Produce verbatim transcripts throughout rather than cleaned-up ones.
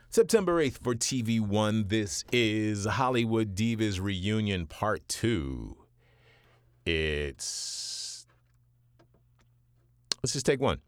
September eighth for T V One, this is Hollywood Divas Reunion Part two. It's... Let's just take one.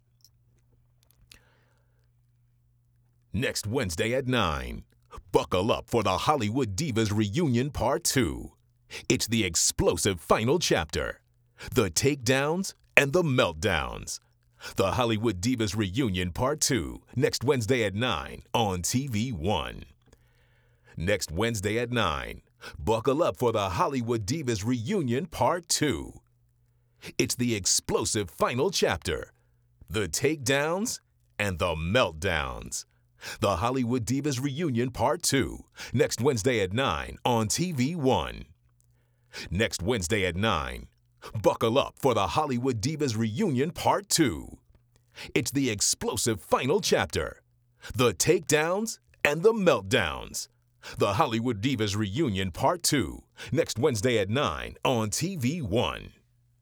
Next Wednesday at nine, buckle up for the Hollywood Divas Reunion Part two. It's the explosive final chapter. The takedowns and the meltdowns. The Hollywood Divas Reunion Part two, next Wednesday at nine on T V One. Next Wednesday at nine, buckle up for the Hollywood Divas Reunion Part two. It's the explosive final chapter. The takedowns and the meltdowns. The Hollywood Divas Reunion Part two, next Wednesday at nine on T V One. Next Wednesday at nine, buckle up for the Hollywood Divas Reunion Part two. It's the explosive final chapter. The takedowns and the meltdowns. The Hollywood Divas Reunion Part two, next Wednesday at nine on T V One.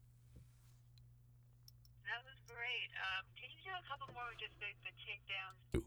That was great. Um, can you do a couple more with just the, the takedowns?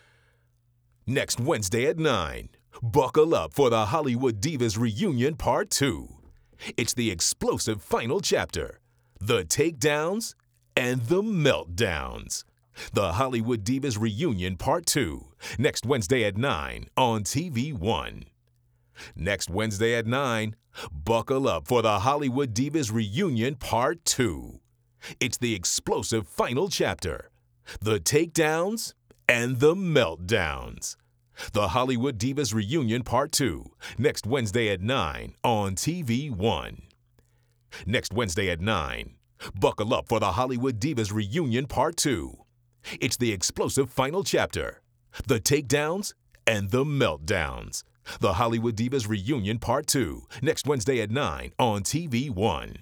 Next Wednesday at nine, buckle up for the Hollywood Divas Reunion Part two. It's the explosive final chapter. The takedowns and the meltdowns. The Hollywood Divas Reunion Part two, next Wednesday at nine on T V One. Next Wednesday at nine, buckle up for the Hollywood Divas Reunion Part two. It's the explosive final chapter. The takedowns and the meltdowns. The Hollywood Divas Reunion Part two, next Wednesday at nine on T V One. Next Wednesday at nine, buckle up for the Hollywood Divas Reunion Part two. It's the explosive final chapter. The takedowns and the meltdowns. The Hollywood Divas Reunion Part two, next Wednesday at nine on T V One.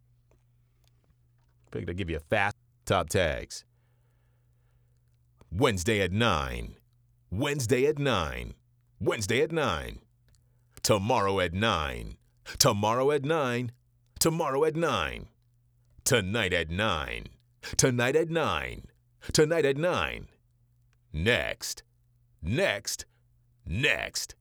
Figured I'd give you a fast top tags. Wednesday at nine. Wednesday at nine. Wednesday at nine. Tomorrow at nine. Tomorrow at nine. Tomorrow at nine. Tonight at nine. Tonight at nine. Tonight at nine. Next. Next. Next.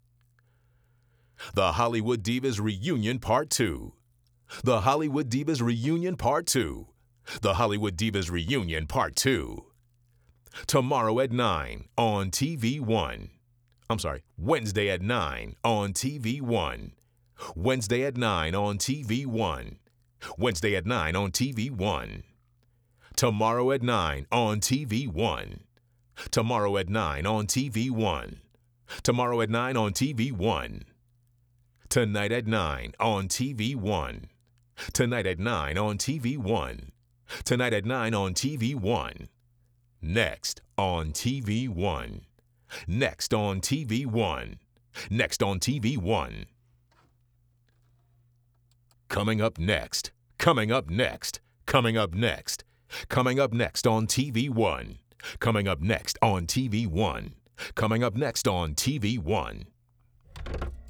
The Hollywood Divas Reunion Part two. The Hollywood Divas Reunion Part two. The Hollywood Divas Reunion Part two. Tomorrow at nine on T V One. I'm sorry, Wednesday at nine on T V One. Wednesday at nine on T V One. Wednesday at nine on T V One. Tomorrow at nine on T V One. Tomorrow at nine on T V One. Tomorrow at nine on T V One. Tonight at nine on T V One. Tonight at nine on T V One. Tonight at nine on T V One. Next on T V One. Next on T V One. Next on T V One. Coming up next. Coming up next. Coming up next. Coming up next on T V One. Coming up next on T V One. Coming up next on T V One.